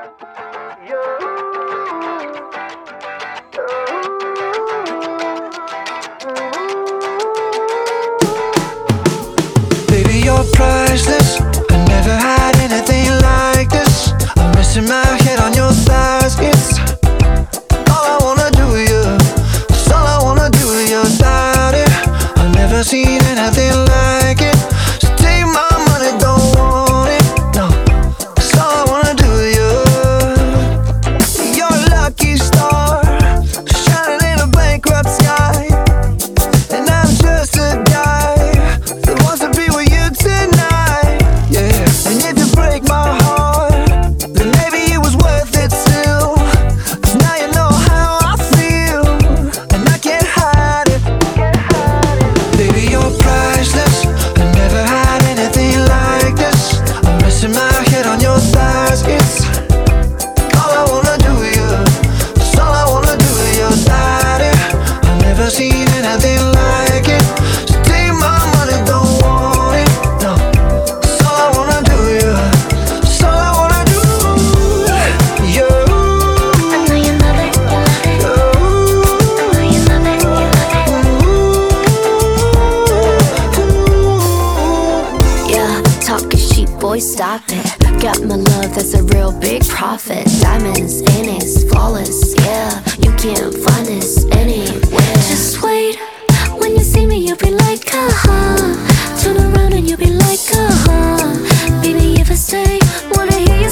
Baby, you're priceless. I never had anything like this. I'm resting my head on your thighs. It's all I wanna do with you. It's all I wanna do with your body. I've never seen anything like it. So take my money, don't want it. No, it's all I wanna do with you. You're a lucky star, shining in a bankrupt sky. And I'm just a guy that wants to be with you tonight. Yeah, and if you break my heart, then maybe it was worth it still. 'Cause now you know how I feel, and I can't hide it. Baby, you're priceless. I never had anything like this. I'm resting my head on your thighs. It's all I wanna do with you. It's all I wanna do with your body. I've never seen anything like it. So take my money, don't want it. No, it's all I wanna do with you. It's all I wanna do. You. I know you love it, you love it. I know you love it, you love it. Yeah, talking cheap, boy, stop it. Got my love, that's a real big profit. Diamonds in it, flawless, yeah. You can't find this anywhere. Just wait, when you see me, you'll be like, uh-huh. Turn around and you'll be like, uh-huh. Baby, if I stay, wanna hear you